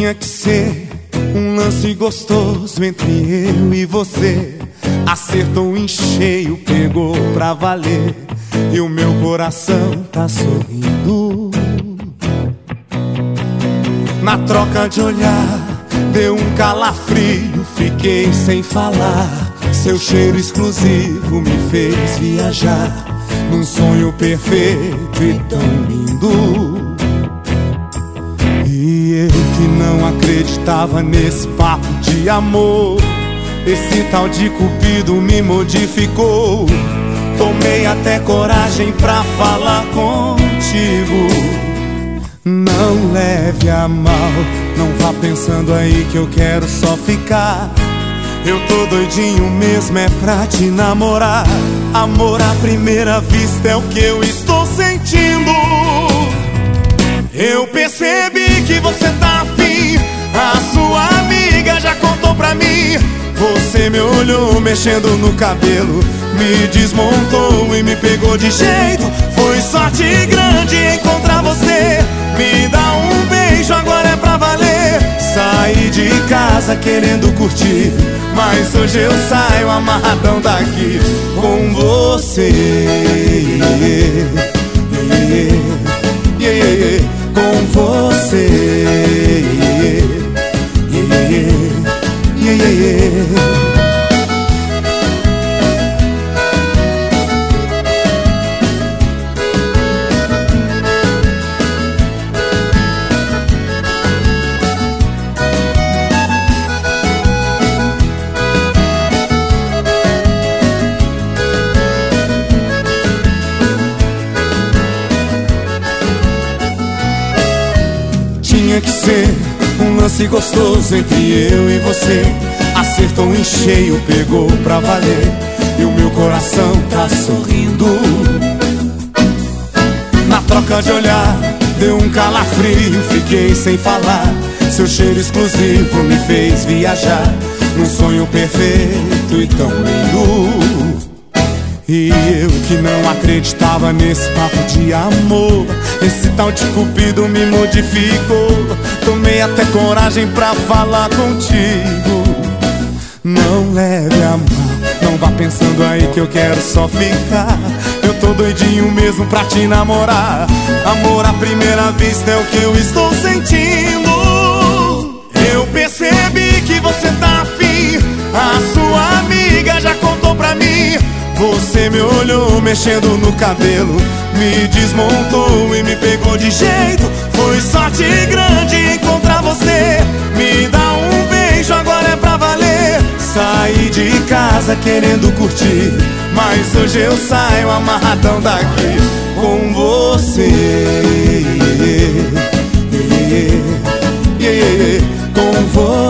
Tinha que ser um lance gostoso entre eu e você. Acertou em cheio, pegou pra valer, e o meu coração tá sorrindo. Na troca de olhar, deu um calafrio, fiquei sem falar. Seu cheiro exclusivo me fez viajar num sonho perfeito e tão lindo. E eu que não acreditava nesse papo de amor, esse tal de Cupido me modificou. Tomei até coragem pra falar contigo. Não leve a mal, não vá pensando aí que eu quero só ficar. Eu tô doidinho mesmo, é pra te namorar. Amor à primeira vista é o que eu estou sentindo. Eu percebi que você tá afim, a sua amiga já contou pra mim. Você me olhou mexendo no cabelo, me desmontou e me pegou de jeito. Foi sorte grande encontrar você. Me dá um beijo, agora é pra valer. Saí de casa querendo curtir, mas hoje eu saio amarradão daqui com você. Com você. Tinha que ser um lance gostoso entre eu e você. Acertou em cheio, pegou pra valer, e o meu coração tá sorrindo. Na troca de olhar, deu um calafrio, fiquei sem falar. Seu cheiro exclusivo me fez viajar num sonho perfeito e tão lindo. E eu que não acreditava nesse papo de amor, esse tal de Cupido me modificou. Tomei até coragem pra falar contigo. Não leve a mal, não vá pensando aí que eu quero só ficar. Eu tô doidinho mesmo pra te namorar. Amor à primeira vista é o que eu estou sentindo. Eu percebi que você tá afim, a sua amiga já contou pra mim. Você me olhou mexendo no cabelo, me desmontou e me pegou de jeito. Foi sorte grande encontrar você. Me dá um beijo, agora é pra valer. Saí de casa querendo curtir, mas hoje eu saio amarradão daqui com você. Com você.